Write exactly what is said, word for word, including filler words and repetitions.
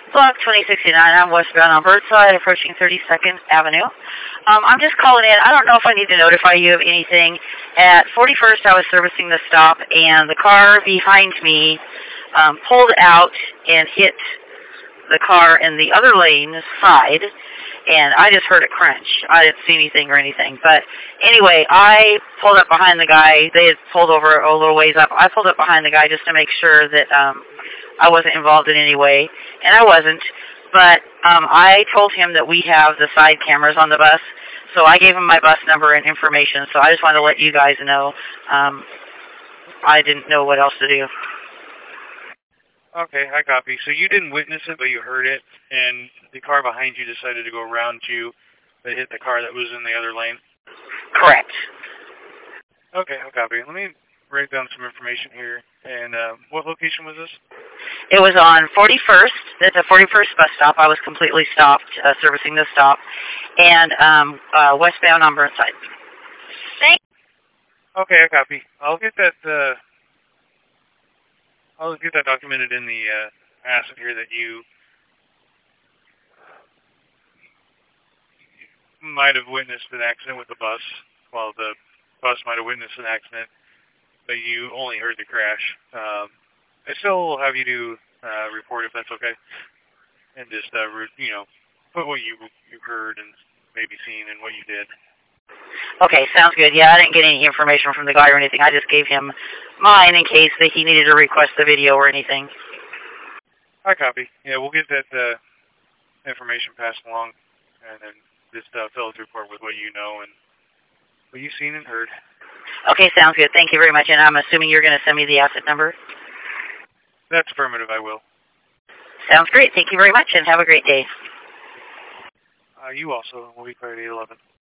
Block twenty sixty-nine, I'm westbound on Birdside, approaching thirty-second Avenue. Um, I'm just calling in. I don't know if I need to notify you of anything. At forty-first, I was servicing the stop, and the car behind me um, pulled out and hit the car in the other lane's side, and I just heard it crunch. I didn't see anything or anything. But anyway, I pulled up behind the guy. They had pulled over a little ways up. I pulled up behind the guy just to make sure that um, I wasn't involved in any way, and I wasn't. But um, I told him that we have the side cameras on the bus, so I gave him my bus number and information. So I just wanted to let you guys know. Um, I didn't know what else to do. Okay, I copy. So you didn't witness it, but you heard it, and the car behind you decided to go around you, but hit the car that was in the other lane? Correct. Okay, I copy. Let me write down some information here. And uh, what location was this? It was on forty-first. It's a forty-first bus stop. I was completely stopped, uh, servicing the stop, and um, uh, westbound on Burnside. Thanks. Okay, I copy. I'll get that. Uh, I'll get that documented in the uh, asset here that you might have witnessed an accident with the bus. Well, the bus might have witnessed an accident, but you only heard the crash. Um, I still will have you do uh, report if that's okay, and just uh, re you know put what you you heard and maybe seen and what you did. Okay, sounds good. Yeah, I didn't get any information from the guy or anything. I just gave him mine in case that he needed to request the video or anything. I copy. Yeah, we'll get that uh, information passed along, and then just uh, fill out the report with what you know and what you've seen and heard. Okay, sounds good. Thank you very much. And I'm assuming you're going to send me the asset number? That's affirmative, I will. Sounds great. Thank you very much, and have a great day. Uh, you also. We'll be clear at eight eleven.